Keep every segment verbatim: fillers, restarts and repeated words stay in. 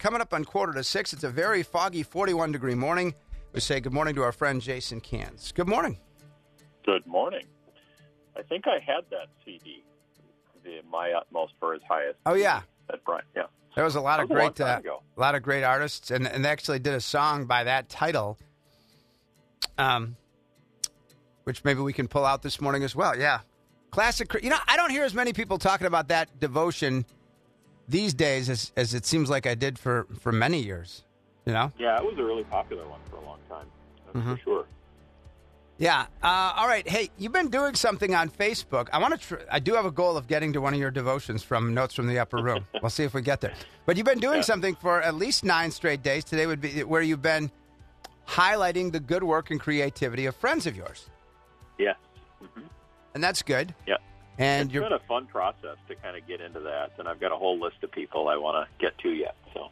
coming up on quarter to six. It's a very foggy forty-one degree morning. We say good morning to our friend Jason Cans. Good morning. Good morning. I think I had that C D, the My Utmost for His Highest. Oh, yeah. That Brian, yeah. There was a lot that of was great, a, uh, a lot of great artists, and, and they actually did a song by that title, um, which maybe we can pull out this morning as well. Yeah, classic. You know, I don't hear as many people talking about that devotion these days as, as it seems like I did for, for many years. You know? Yeah, it was a really popular one for a long time. That's mm-hmm. for sure. Yeah. Uh, all right. Hey, you've been doing something on Facebook. I want to. Tr- I do have a goal of getting to one of your devotions from Notes from the Upper Room. We'll see if we get there. But you've been doing yeah. something for at least nine straight days. Today would be where you've been highlighting the good work and creativity of friends of yours. Yes. Mm-hmm. And that's good. Yeah. And it's you're been a fun process to kind of get into that, and I've got a whole list of people I want to get to yet. So.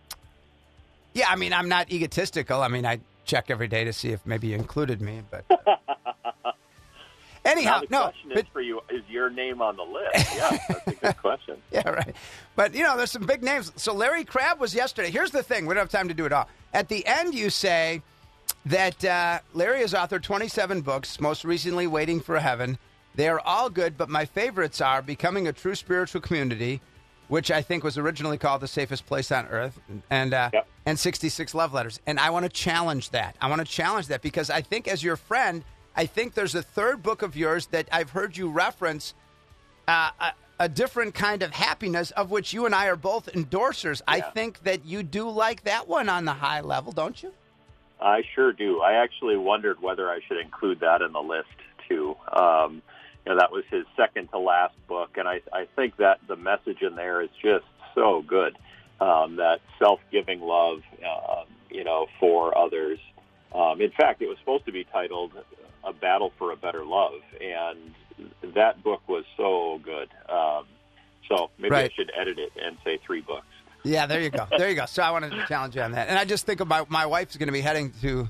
Yeah, I mean, I'm not egotistical. I mean, I check every day to see if maybe you included me, but. Anyhow, now the no. question but, is for you, is your name on the list? Yeah, that's a good question. Yeah, right. But, you know, there's some big names. So Larry Crabb was yesterday. Here's the thing. We don't have time to do it all. At the end, you say that uh, Larry has authored twenty-seven books, most recently Waiting for Heaven. They are all good, but my favorites are Becoming a True Spiritual Community, which I think was originally called The Safest Place on Earth, and uh, yep. and sixty-six Love Letters. And I want to challenge that. I want to challenge that because I think as your friend, I think there's a third book of yours that I've heard you reference, uh, a, a different kind of happiness, of which you and I are both endorsers. Yeah. I think that you do like that one on the high level, don't you? I sure do. I actually wondered whether I should include that in the list, too. Um, you know, that was his second to last book, and I, I think that the message in there is just so good, um, that self-giving love, uh, you know, for others. Um, in fact, it was supposed to be titled A Battle for a Better Love, and that book was so good. Um, so maybe right. I should edit it and say three books. Yeah, there you go. There you go. So I wanted to challenge you on that. And I just think about my wife's going to be heading to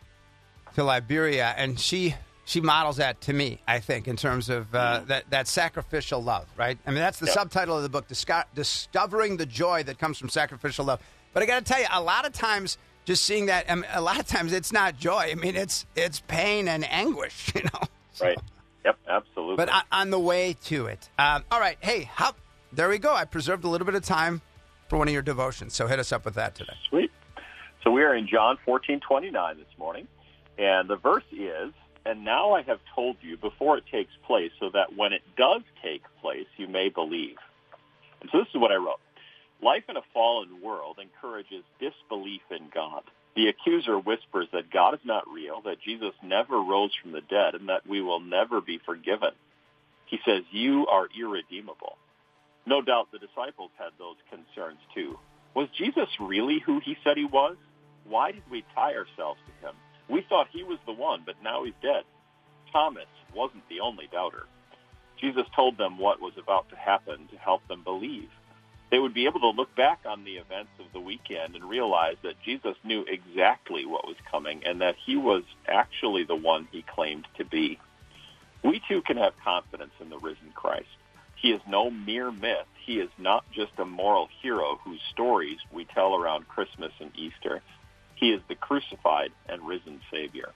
to Liberia, and she she models that to me, I think, in terms of uh, mm. that, that sacrificial love, right? I mean, that's the yep. subtitle of the book, Disco- Discovering the Joy That Comes from Sacrificial Love. But I got to tell you, a lot of times, just seeing that, I mean, a lot of times it's not joy. I mean, it's it's pain and anguish, you know? So, right. Yep, absolutely. But on, on the way to it. Um, all right. Hey, how, there we go. I preserved a little bit of time for one of your devotions, so hit us up with that today. Sweet. So we are in John fourteen twenty-nine this morning, and the verse is, "And now I have told you before it takes place, so that when it does take place, you may believe." And so this is what I wrote. Life in a fallen world encourages disbelief in God. The accuser whispers that God is not real, that Jesus never rose from the dead, and that we will never be forgiven. He says, "You are irredeemable." No doubt the disciples had those concerns too. Was Jesus really who he said he was? Why did we tie ourselves to him? We thought he was the one, but now he's dead. Thomas wasn't the only doubter. Jesus told them what was about to happen to help them believe. They would be able to look back on the events of the weekend and realize that Jesus knew exactly what was coming and that he was actually the one he claimed to be. We too can have confidence in the risen Christ. He is no mere myth. He is not just a moral hero whose stories we tell around Christmas and Easter. He is the crucified and risen Savior.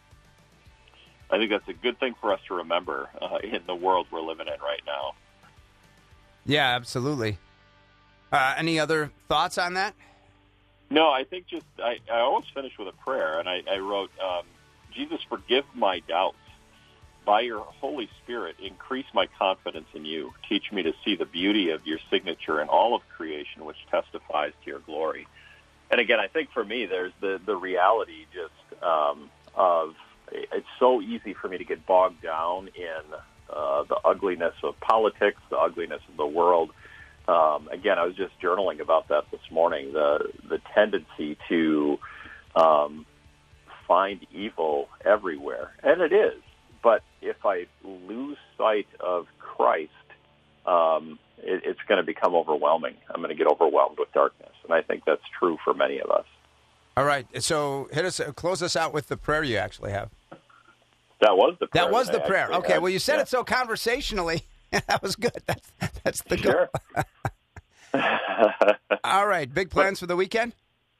I think that's a good thing for us to remember uh, in the world we're living in right now. Yeah, absolutely. Uh, any other thoughts on that? No, I think just, I, I always finish with a prayer, and I, I wrote, um, Jesus, forgive my doubts. By your Holy Spirit, increase my confidence in you. Teach me to see the beauty of your signature in all of creation, which testifies to your glory. And again, I think for me, there's the, the reality just um, of it's so easy for me to get bogged down in uh, the ugliness of politics, the ugliness of the world. Um, again, I was just journaling about that this morning, the, the tendency to um, find evil everywhere. And it is. But if I lose sight of Christ, um, it, it's going to become overwhelming. I'm going to get overwhelmed with darkness, and I think that's true for many of us. All right, so hit us, close us out with the prayer you actually have. That was the prayer. That was the prayer. Okay, had. well, you said yeah. it so conversationally. That was good. That's that's the goal. Sure. All right. Big plans for the weekend?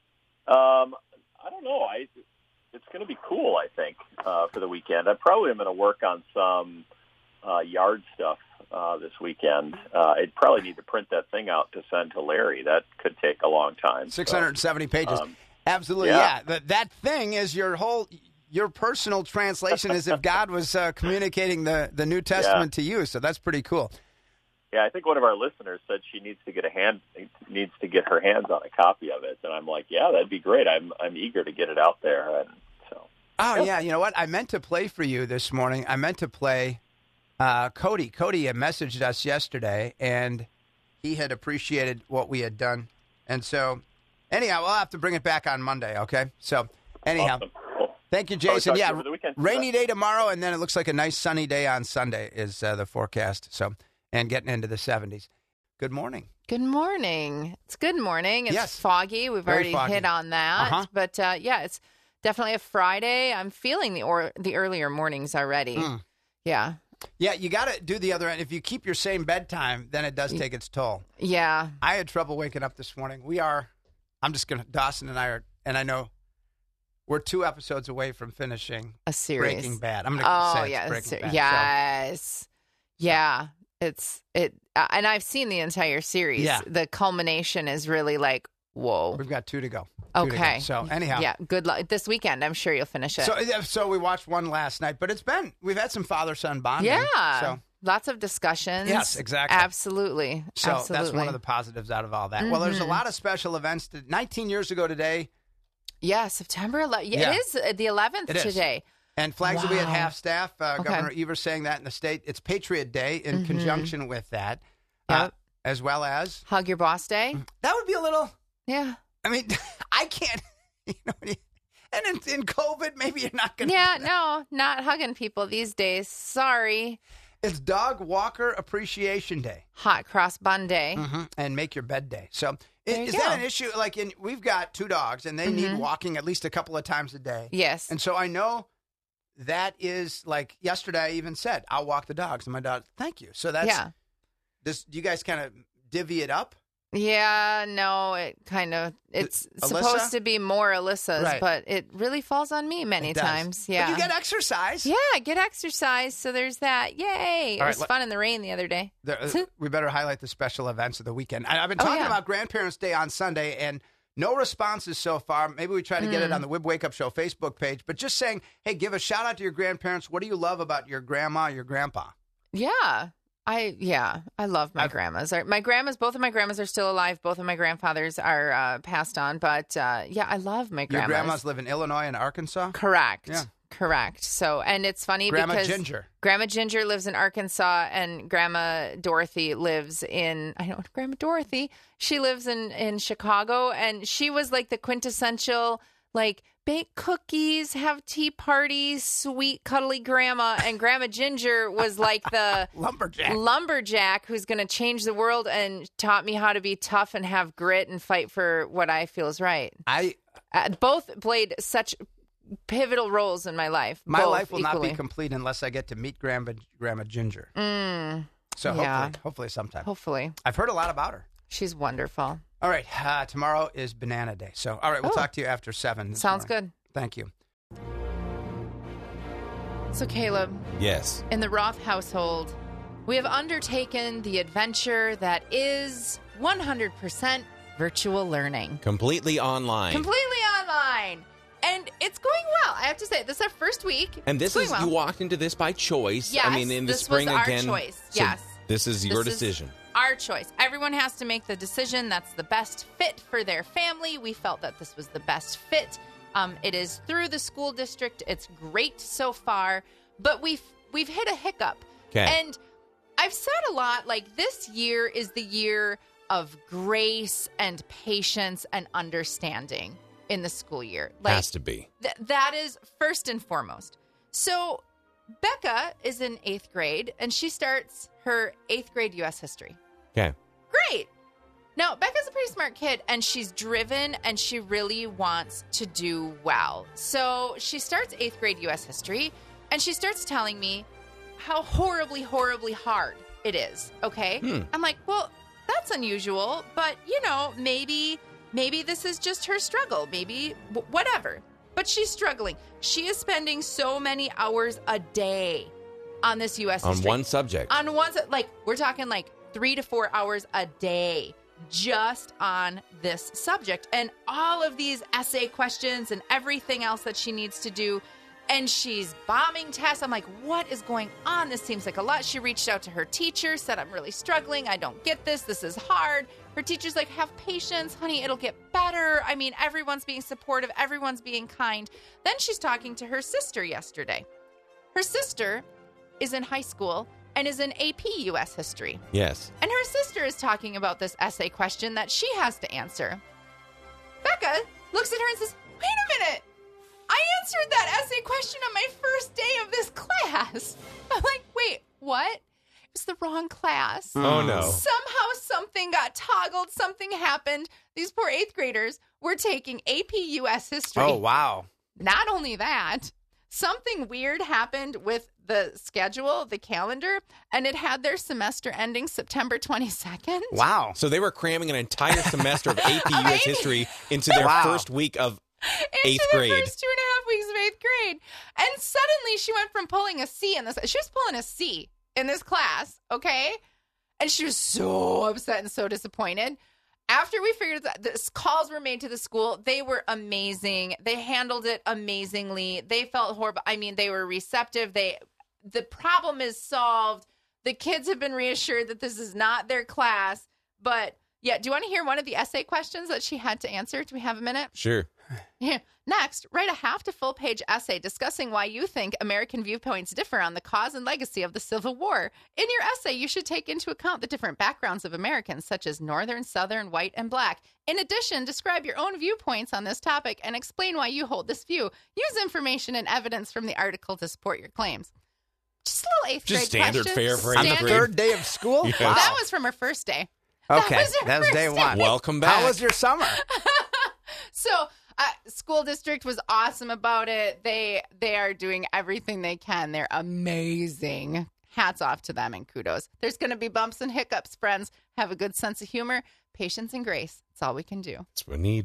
Um, I don't know. I it's going to be cool. I think uh, for the weekend, I probably am going to work on some uh, yard stuff uh, this weekend. Uh, I'd probably need to print that thing out to send to Larry. That could take a long time. six hundred seventy so, pages. Um, Absolutely, yeah. yeah. That, that thing is your whole, your personal translation as if God was uh, communicating the, the New Testament yeah. to you. So that's pretty cool. Yeah, I think one of our listeners said she needs to get a hand needs to get her hands on a copy of it, and I'm like, yeah, that'd be great. I'm I'm eager to get it out there. And so, oh yeah, yeah, you know what? I meant to play for you this morning. I meant to play uh, Cody. Cody had messaged us yesterday, and he had appreciated what we had done, and so anyhow, we'll have to bring it back on Monday. Okay, so anyhow. Awesome. Cool. Thank you, Jason. Yeah, you rainy day tomorrow, and then it looks like a nice sunny day on Sunday is uh, the forecast. So. And getting into the seventies. Good morning. Good morning. It's good morning. It's yes. foggy. We've Very already foggy. hit on that. Uh-huh. But, uh, yeah, it's definitely a Friday. I'm feeling the or the earlier mornings already. Mm. Yeah. Yeah, you got to do the other end. If you keep your same bedtime, then it does take its toll. Yeah. I had trouble waking up this morning. We are, I'm just going to, Dawson and I are, and I know we're two episodes away from finishing a series. Breaking Bad. I'm going to oh, say it's yeah, Breaking Bad. Yes. So. Yeah. It's it, uh, and I've seen the entire series. Yeah. The culmination is really like, whoa. We've got two to go. Two okay. To go. So anyhow, yeah. Good luck this weekend. I'm sure you'll finish it. So, so we watched one last night, but it's been we've had some father-son bonding. Yeah. So lots of discussions. Yes, exactly. Absolutely. So Absolutely. that's one of the positives out of all that. Mm-hmm. Well, there's a lot of special events. To, nineteen years ago today. Yeah, September eleventh. Yeah, yeah. It is the eleventh it today. Is. And flags wow. will be at half staff. Uh, okay. Governor Evers saying that in the state. It's Patriot Day in mm-hmm. conjunction with that, yep. uh, as well as Hug Your Boss Day. That would be a little. Yeah. I mean, I can't. You know, and in, in COVID, maybe you're not going to. Yeah, no, not hugging people these days. Sorry. It's Dog Walker Appreciation Day. Hot Cross Bun Day. Mm-hmm. And Make Your Bed Day. So is, is go. that an issue? Like, in, we've got two dogs, and they mm-hmm. need walking at least a couple of times a day. Yes. And so I know that is, like, yesterday I even said, I'll walk the dogs. And my dog, thank you. So that's, yeah. Does, do you guys kind of divvy it up? Yeah, no, it kind of, it's Alyssa? supposed to be more Alyssa's, right. but it really falls on me many times. Yeah. But you get exercise. Yeah, get exercise. So there's that. Yay. It All was right, fun in the rain the other day. There, uh, we better highlight the special events of the weekend. I, I've been talking oh, yeah. about Grandparents' Day on Sunday, and no responses so far. Maybe we try to get mm. it on the Wib Wake Up Show Facebook page, but just saying, hey, give a shout out to your grandparents. What do you love about your grandma, your grandpa? Yeah. I yeah, I love my I've, grandmas. My grandmas, both of my grandmas are still alive. Both of my grandfathers are uh, passed on. But uh, yeah, I love my grandmas. Your grandmas live in Illinois and Arkansas? Correct. Yeah. Correct. So, and it's funny Grandma because Ginger. Grandma Ginger lives in Arkansas, and Grandma Dorothy lives in I don't know Grandma Dorothy. She lives in in Chicago, and she was like the quintessential like. Bake cookies, have tea parties, sweet, cuddly grandma. And Grandma Ginger was like the lumberjack lumberjack who's going to change the world and taught me how to be tough and have grit and fight for what I feel is right. I uh, both played such pivotal roles in my life. My both life will equally. not be complete unless I get to meet Grandma, Grandma Ginger. Mm, so yeah. hopefully, hopefully sometime. Hopefully. I've heard a lot about her. She's wonderful. All right. Uh, tomorrow is Banana Day. So, all right, we'll oh. talk to you after seven. Sounds morning. good. Thank you. So, Caleb. Yes. In the Roth household, we have undertaken the adventure that is one hundred percent virtual learning. Completely online. Completely online. And it's going well. I have to say, this is our first week. And this it's is, well. you walked into this by choice. Yes, I mean, in the this spring was our again. choice. So yes. This is your This is decision. Our choice. Everyone has to make the decision that's the best fit for their family. We felt that this was the best fit. Um, it is through the school district. It's great so far, but we've we've hit a hiccup. Okay. And I've said a lot, like this year is the year of grace and patience and understanding in the school year. Like, Has to be. Th- that is first and foremost. So Becca is in eighth grade, and she starts her eighth grade U S history. Okay. Great. Now, Becca's a pretty smart kid, and she's driven, and she really wants to do well. So she starts eighth grade U S history, and she starts telling me how horribly, horribly hard it is, okay? Hmm. I'm like, well, that's unusual, but, you know, maybe maybe this is just her struggle. Maybe w- whatever. But she's struggling. She is spending so many hours a day on this U S On history. one subject. On one, su- like, we're talking like three to four hours a day just on this subject. And all of these essay questions and everything else that she needs to do. And she's bombing tests. I'm like, what is going on? This seems like a lot. She reached out to her teacher, said, I'm really struggling. I don't get this. This is hard. Her teacher's like, have patience, honey. It'll get better. I mean, everyone's being supportive. Everyone's being kind. Then she's talking to her sister yesterday. Her sister is in high school and is in A P U S history. Yes. And her sister is talking about this essay question that she has to answer. Becca looks at her and says, wait a minute. I answered that essay question on my first day of this class. I'm like, wait, what? It was the wrong class. Oh, no. Somehow something got toggled. Something happened. These poor eighth graders were taking A P U S history. Oh, wow. Not only that, something weird happened with the schedule, the calendar, and it had their semester ending September twenty-second. Wow. So they were cramming an entire semester of A P U S Right? history into their Wow. first week of Into eighth the grade. first two and a half weeks of eighth grade. And suddenly she went from pulling a C in this. She was pulling a C in this class, okay? And she was so upset and so disappointed. After we figured that the calls were made to the school, they were amazing. They handled it amazingly. They felt horrible. I mean, they were receptive. They, the problem is solved. The kids have been reassured that this is not their class. But yeah, do you want to hear one of the essay questions that she had to answer? Do we have a minute? Sure. Yeah. Next, write a half to full page essay discussing why you think American viewpoints differ on the cause and legacy of the Civil War. In your essay, you should take into account the different backgrounds of Americans, such as Northern, Southern, white, and black. In addition, describe your own viewpoints on this topic and explain why you hold this view. Use information and evidence from the article to support your claims. Just a little eighth Just grade standard question. fare for On the eighth Standard- grade. third day of school? Yes. Wow. That was from her first day. That Okay, was her that was first day day. one. Welcome back. How was your summer? So, uh, school district was awesome about it. They they are doing everything they can. They're amazing. Hats off to them and kudos. There's going to be bumps and hiccups, friends. Have a good sense of humor, patience, and grace. That's all we can do. That's what we need.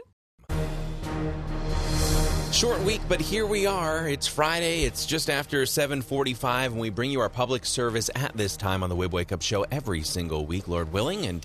Short week, but here we are. It's Friday. It's just after seven forty-five, and we bring you our public service at this time on the Wib Wake Up Show every single week, Lord willing. And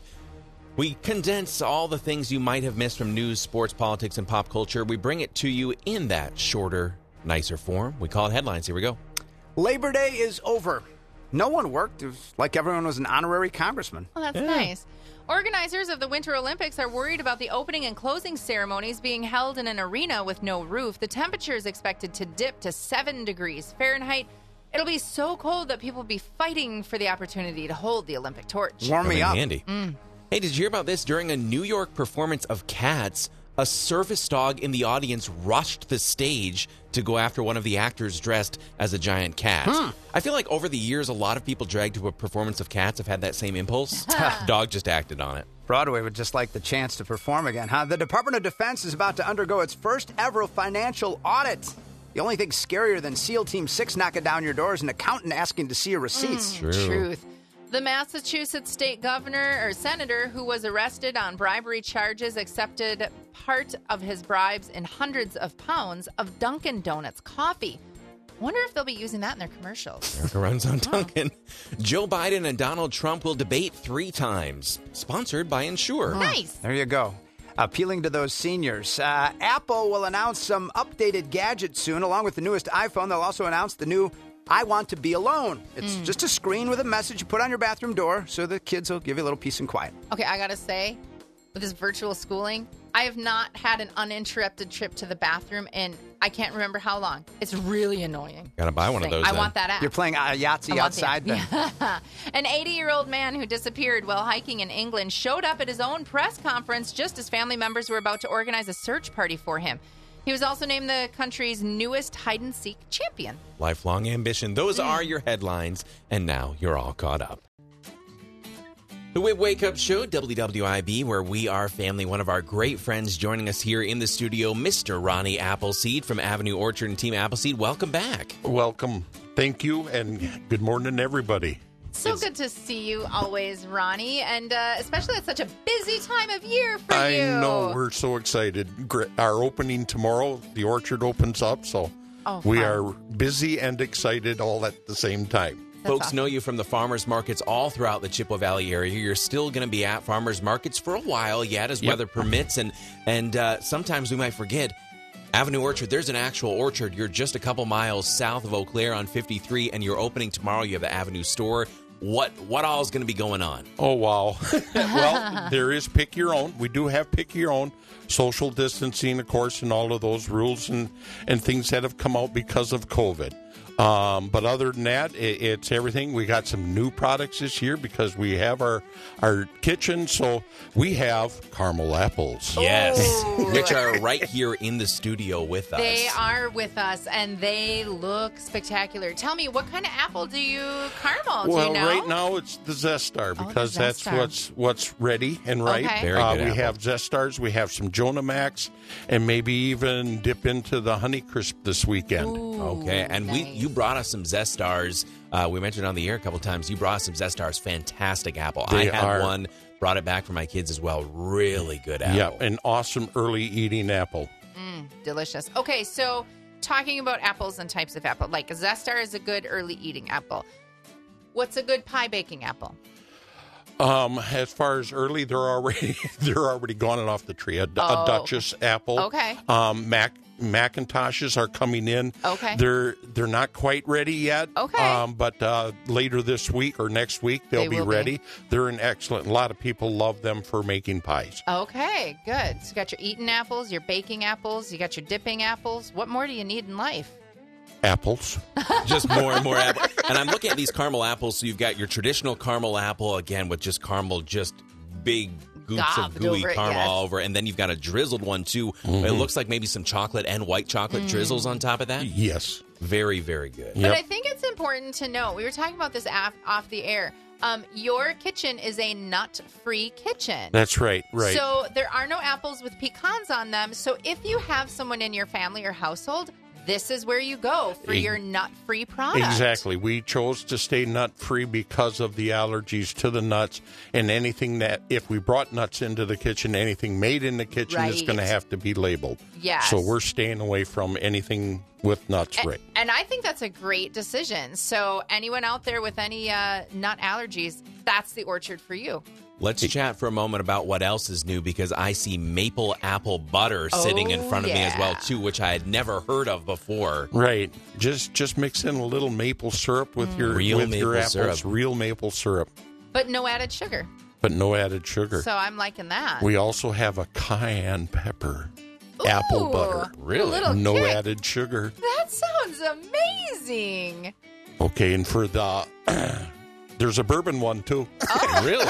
we condense all the things you might have missed from news, sports, politics, and pop culture. We bring it to you in that shorter, nicer form. We call it headlines. Here we go. Labor Day is over. No one worked. It was like everyone was an honorary congressman. Well, that's nice. Organizers of the Winter Olympics are worried about the opening and closing ceremonies being held in an arena with no roof. The temperature is expected to dip to seven degrees Fahrenheit. It'll be so cold that people will be fighting for the opportunity to hold the Olympic torch. Warm me Coming up. handy. Hey, did you hear about this? During a New York performance of Cats, a service dog in the audience rushed the stage to go after one of the actors dressed as a giant cat. I feel like over the years, a lot of people dragged to a performance of Cats have had that same impulse. Dog just acted on it. Broadway would just like the chance to perform again, huh? The Department of Defense is about to undergo its first ever financial audit. The only thing scarier than SEAL Team six knocking down your door is an accountant asking to see your receipts. True. Truth. The Massachusetts state governor or senator who was arrested on bribery charges accepted part of his bribes in hundreds of pounds of Dunkin' Donuts coffee. Wonder if they'll be using that in their commercials. America runs on Duncan. Joe Biden and Donald Trump will debate three times. Sponsored by Ensure. Nice. There you go. Appealing to those seniors. Uh, Apple will announce some updated gadgets soon. Along with the newest iPhone, they'll also announce the new I Want to Be Alone. It's just a screen with a message you put on your bathroom door so the kids will give you a little peace and quiet. Okay, I gotta say, with this virtual schooling, I have not had an uninterrupted trip to the bathroom in I can't remember how long. It's really annoying. Gotta buy one of those I then. want that app. You're playing uh, Yahtzee I want outside the- then? An eighty-year-old man who disappeared while hiking in England showed up at his own press conference just as family members were about to organize a search party for him. He was also named the country's newest hide-and-seek champion. Lifelong ambition. Those are your headlines. And now you're all caught up. The Wib Wake Up Show, W W I B, where we are family. One of our great friends joining us here in the studio, Mister Ronnie Appleseed from Avenue Orchard and Team Appleseed. Welcome back. Welcome. Thank you, and good morning, everybody. So It's- good to see you always, Ronnie, and uh, especially at such a busy time of year for I you. know. We're so excited. Gr- Our opening tomorrow, the orchard opens up, so Oh, we fun. are busy and excited all at the same time. Folks awesome. know you from the farmers markets all throughout the Chippewa Valley area. You're still going to be at farmers markets for a while yet, as Yep. weather permits, and and uh, sometimes we might forget. Avenue Orchard, there's an actual orchard. You're just a couple miles south of Eau Claire on fifty-three, and you're opening tomorrow. You have the Avenue store. What what all is going to be going on? Oh, wow. Well, there is pick your own. We do have pick your own. Social distancing, of course, and all of those rules and, and things that have come out because of COVID. Um, but other than that, it, it's everything. We got some new products this year because we have our our kitchen. So we have caramel apples. Yes, Ooh. which are right here in the studio with us. They are with us, and they look spectacular. Tell me, what kind of apple do you caramel? Well, do you know? right now it's the Zestar the because that's Zestar. what's what's ready and right. Okay. Very Uh, good we apple. have Zestars, we have some Jonah Max, and maybe even dip into the Honeycrisp this weekend. Ooh, Okay, and we nice. you brought us some Zestars. Uh, we mentioned on the air a couple times. You brought us some Zestars. Fantastic apple. They I had are- one. Brought it back for my kids as well. Really good apple. Yeah, an awesome early eating apple. delicious. Okay, so talking about apples and types of apple, like a Zestar is a good early eating apple. What's a good pie baking apple? Um, as far as early, they're already they're already gone and off the tree. A, Oh, a Duchess apple. Okay. Um, Mac Macintoshes are coming in. Okay. They're they're not quite ready yet. Okay. Um, but uh, later this week or next week they'll They be will be. ready. They're an excellent. A lot of people love them for making pies. Okay, good. So you got your eating apples, your baking apples, you got your dipping apples. What more do you need in life? Apples. Just more and more apple. And I'm looking at these caramel apples. So you've got your traditional caramel apple, again, with just caramel, just big goops Gobbed of gooey over it, caramel yes. all over. And then you've got a drizzled one, too. Mm-hmm. It looks like maybe some chocolate and white chocolate drizzles on top of that. Yes. Very, very good. But Yep. I think it's important to know. We were talking about this af- off the air. Um, your kitchen is a nut-free kitchen. That's right. Right. So there are no apples with pecans on them. So if you have someone in your family or household, this is where you go for E- your nut-free product. Exactly. We chose to stay nut free because of the allergies to the nuts and anything that, if we brought nuts into the kitchen, anything made in the kitchen is Right. going to have to be labeled. Yes. So we're staying away from anything with nuts, And, right? and I think that's a great decision. So anyone out there with any uh, nut allergies, that's the orchard for you. Let's chat for a moment about what else is new, because I see maple apple butter sitting in Oh, front of me as well, yeah. too, which I had never heard of before. Right. Just just mix in a little maple syrup with your Real with your maple apples, syrup. real maple syrup, But no added sugar. but no added sugar. So I'm liking that. We also have a cayenne pepper apple Ooh, butter. a little No kick. added sugar. That sounds amazing. Okay, and for the there's a bourbon one too. Really?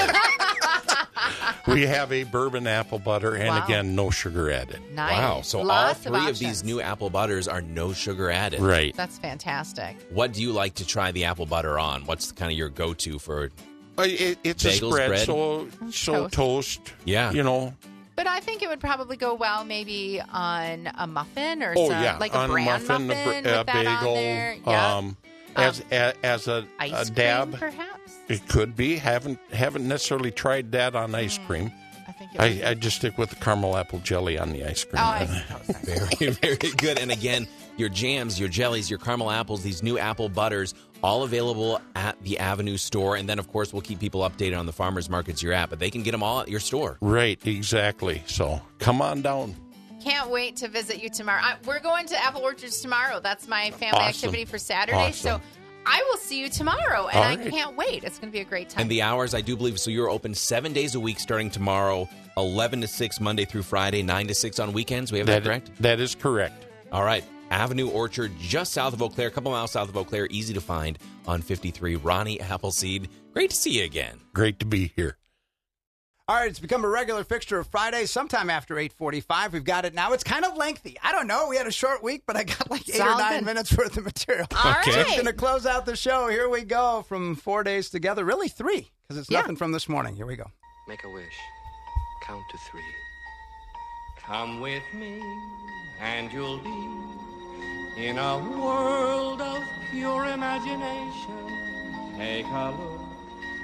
We have a bourbon apple butter, and Wow. again, no sugar added. Nice. Wow. So Lots all three of, options. these new apple butters are no sugar added. Right. That's fantastic. What do you like to try the apple butter on? What's kind of your go-to for? Uh, It, it's Bagels, a spread, bread? so so Toast. toast. Yeah. You know. But I think it would probably go well maybe on a muffin or Oh some, yeah, like a on bran muffin, muffin, a, br- with a that on bagel. there. Yeah. Um, as a, as a, Ice a cream, dab, perhaps? it could be. Haven't haven't necessarily tried that on ice Mm. cream. I think it would I, I just stick with the caramel apple jelly on the ice cream. Oh, I suppose. Very, very good. And again, your jams, your jellies, your caramel apples, these new apple butters, all available at the Avenue store. And then, of course, we'll keep people updated on the farmers markets you're at, but they can get them all at your store. Right, exactly. So come on down. Can't wait to visit you tomorrow. I, we're going to Apple Orchards tomorrow. That's my family Awesome. activity for Saturday. Awesome. So I will see you tomorrow, and All I right. can't wait. It's going to be a great time. And the hours, I do believe, so you're open seven days a week starting tomorrow, eleven to six Monday through Friday, nine to six on weekends. We have that, correct? That is correct. All right. Avenue Orchard, just south of Eau Claire, a couple miles south of Eau Claire, easy to find on fifty-three. Ronnie Appleseed, great to see you again. Great to be here. All right, it's become a regular fixture of Fridays sometime after eight forty-five. We've got it now. It's kind of lengthy. I don't know. We had a short week, but I got like It's eight or all nine good. minutes worth of material. All Okay. So it's right. going to close out the show. Here we go from four days together. Really three, because it's Yeah. nothing from this morning. Here we go. Make a wish. Count to three. Come with me, and you'll be in a world of pure imagination. Take a look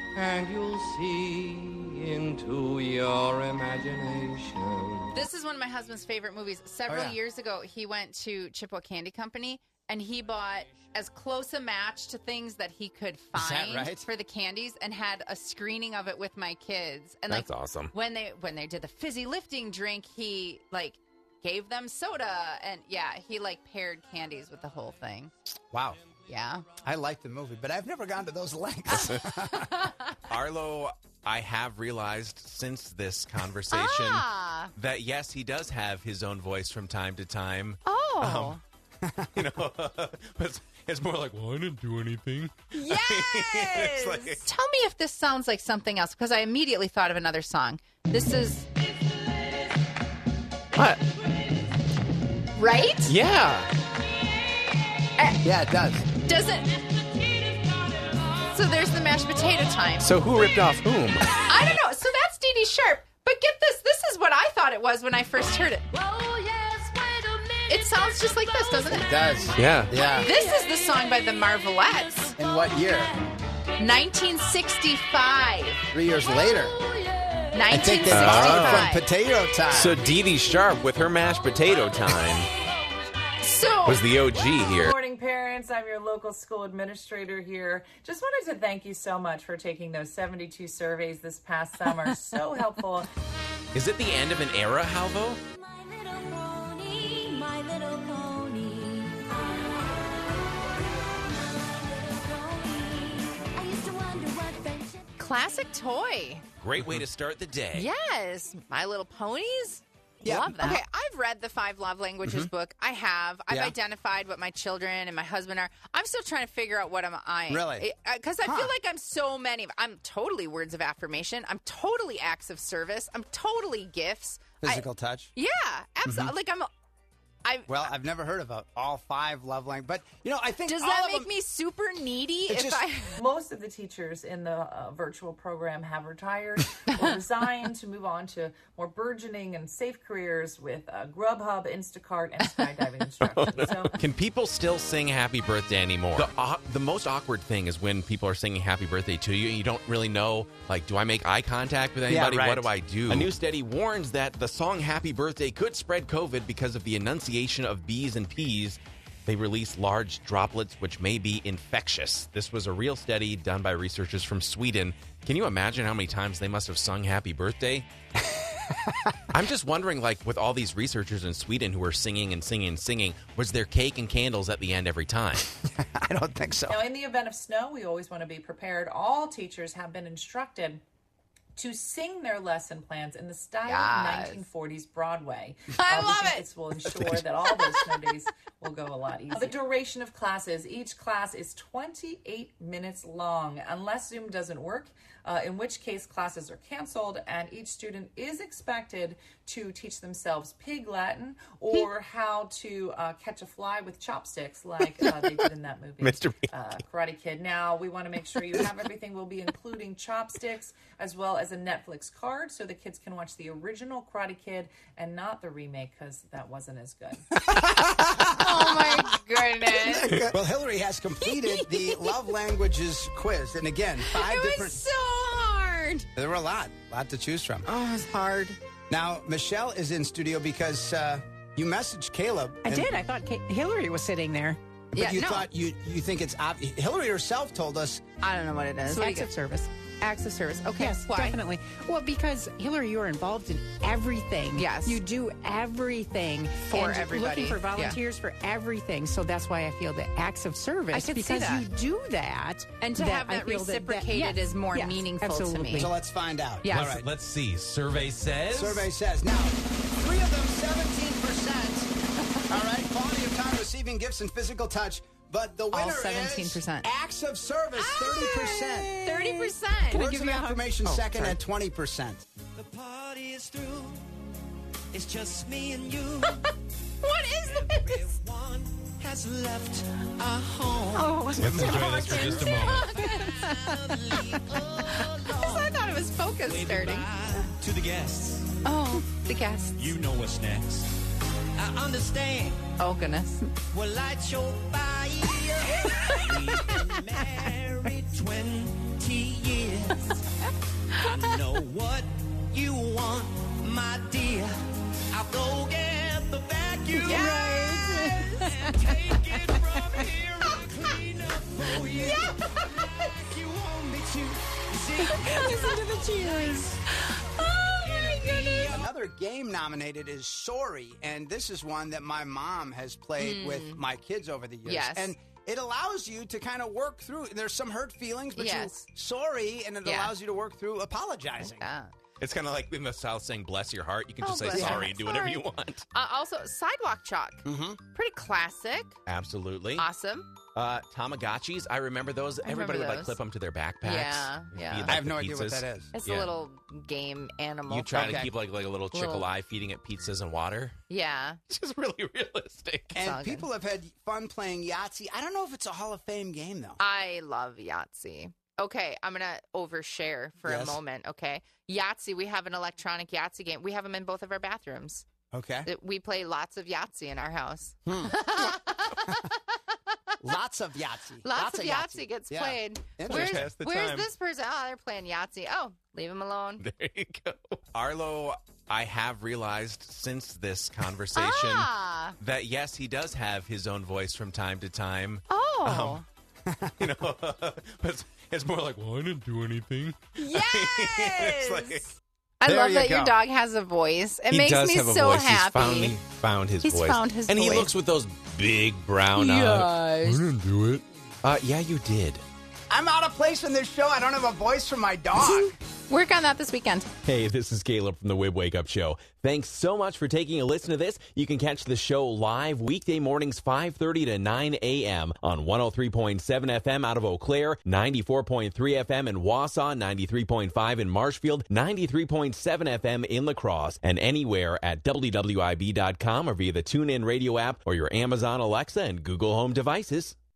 and you'll see into your imagination. This is one of my husband's favorite movies. Several Oh, yeah. years ago, he went to Chippewa Candy Company, and he bought as close a match to things that he could Is that find right? for the candies, and had a screening of it with my kids. And That's like awesome. when they when they did the fizzy lifting drink, he like gave them soda, and yeah, he like paired candies with the whole thing. Wow. Yeah. I like the movie, but I've never gone to those lengths. Arlo, I have realized since this conversation Ah. that yes, he does have his own voice from time to time. Oh. You know, but it's, it's more like, well, I didn't do anything. Yes. It's like- Tell me if this sounds like something else, because I immediately thought of another song. This is What? right. Yeah. Yeah, it does. Doesn't. So there's the mashed potato time. So who ripped off whom? I don't know. So that's Dee Dee Sharp. But get this. This is what I thought it was when I first heard it. It sounds just like this, doesn't it? It does. Yeah. Yeah. This is the song by the Marvelettes. In what year? nineteen sixty-five. Three years later. I think they nineteen borrowed sixty-five. from Potato Time. So Dee Dee Sharp with her mashed potato time So was the O G here. Good morning, parents. I'm your local school administrator here. Just wanted to thank you so much for taking those seventy-two surveys this past summer. So helpful. Is it the end of an era, Halvo? My little pony, my little pony. I used to wonder what friendship. classic toy. Great way to start the day. Yes, My Little Ponies. Yeah. Love that. Okay, I've read the Five Love Languages book. I have. I've Yeah. identified what my children and my husband are. I'm still trying to figure out what am I. Really? Because I Huh. feel like I'm so many. I'm totally words of affirmation. I'm totally acts of service. I'm totally gifts. I- Physical touch. yeah, absolutely. Like I'm. I. Well, I've never heard of uh, all five love languages, but you know, I think Does all that of make them, me super needy? It's If just- I. Most of the teachers in the uh, virtual program have retired or resigned to move on to more burgeoning and safe careers with uh, Grubhub, Instacart, and skydiving instruction. So Can people still sing happy birthday anymore? The, au- the most awkward thing is when people are singing happy birthday to you and you don't really know, like, do I make eye contact with anybody? right. What do I do? A new study warns that the song Happy Birthday could spread COVID because of the enunciation of B's and P's. They release large droplets, which may be infectious. This was a real study done by researchers from Sweden. Can you imagine how many times they must have sung Happy Birthday? I'm just wondering, like, with all these researchers in Sweden who are singing and singing and singing, was there cake and candles at the end every time? I don't think so. now, in the event of snow, we always want to be prepared. All teachers have been instructed to sing their lesson plans in the style of Yes. nineteen forties Broadway. I Uh, we love think it. This will ensure that all those snow days will go a lot easier. The duration of classes. Each class is twenty-eight minutes long, unless Zoom doesn't work, uh, in which case classes are canceled, and each student is expected to teach themselves Pig Latin or how to uh, catch a fly with chopsticks like uh, they did in that movie. Mister Uh, Karate Kid. Now, we want to make sure you have everything. We'll be including chopsticks as well as a Netflix card so the kids can watch the original Karate Kid and not the remake because that wasn't as good. Oh my goodness! Well, Hillary has completed the love languages quiz, and again, five It different. was so hard. There were a lot, lot to choose from. Oh, it's hard. Now, Michelle is in studio because uh, you messaged Caleb. I and- did. I thought Kate Hillary was sitting there. But Yeah, you no. thought you you think it's ob- Hillary herself told us. I don't know what it is. What do you Acts of get? service. Acts of service. Okay, Yes, why? definitely. Well, because Hillary, you are involved in everything. Yes. You do everything. For and everybody, Looking for yeah. volunteers for everything. So that's why I feel that acts of service. I could see because that. you do that. And to have I that feel reciprocated yes, is more yes, meaningful to absolutely. me. So let's find out. Yes. All right. Let's see. Survey says. Survey says now three of them, seventeen percent. All right, quality of time receiving gifts and physical touch. But the winner seventeen is percent. acts of service, thirty percent. Thirty percent. Words give of you a hug? affirmation Oh, second sorry. at twenty percent. The party is through. It's just me and you. What is this? Everyone has left our home. Oh, Let's enjoy this for just a moment. I thought it was focus starting. To the guests, Oh, the guests. you know what's next. I understand. Oh goodness. We'll light your fire. We've been married twenty years. I know what you want, my dear. I'll go get the vacuum and take it from here and clean up for you. Like you want me to. Listen to the cheers. Oh my goodness. Another game nominated is Sorry, and this is one that my mom has played Mm. with my kids over the years. Yes. And it allows you to kind of work through. There's some hurt feelings, but Yes. you sorry, and it Yeah. allows you to work through apologizing. Yeah. It's kind of like in the South saying "bless your heart." You can Oh, just say bless your sorry heart. and do whatever Sorry. you want. Uh, also, sidewalk chalk. Mm-hmm. Pretty classic. Absolutely. Awesome. Uh, Tamagotchis, I remember those. I Everybody remember would like those. clip them to their backpacks. Yeah, yeah. Feed, like, I have the no idea what pizzas. that is. It's Yeah. a little game animal. You try to Okay. keep like like a little chick Little- alive, feeding it pizzas and water. Yeah. It's just really realistic. all And good. people have had fun playing Yahtzee. I don't know if it's a Hall of Fame game, though. I love Yahtzee. Okay, I'm going to overshare for Yes. a moment, okay? Yahtzee, we have an electronic Yahtzee game. We have them in both of our bathrooms. Okay. It- we play lots of Yahtzee in our house. Lots of Yahtzee. Lots, of Yahtzee, gets Yeah. played. Interesting. Where's, Pass the where's time. this person? Oh, they're playing Yahtzee. Oh, leave them alone. There you go. Arlo, I have realized since this conversation Ah. that yes, he does have his own voice from time to time. Oh. You know, but it's, it's more like, well, I didn't do anything. Yes. It's like- I There love you that go. your dog has a voice. It he makes does me have a so voice. happy. He's finally found his He's voice. found his and he voice. looks with those big brown eyes. Yes. didn't do it. Uh, yeah, you did. I'm out of place in this show. I don't have a voice for my dog. Work on that this weekend. Hey, this is Caleb from the Wib Wake Up Show. Thanks so much for taking a listen to this. You can catch the show live weekday mornings five thirty to nine a.m. on one oh three point seven F M out of Eau Claire, ninety-four point three F M in Wausau, ninety-three point five in Marshfield, ninety-three point seven F M in La Crosse, and anywhere at W W I B dot com or via the TuneIn radio app or your Amazon Alexa and Google Home devices.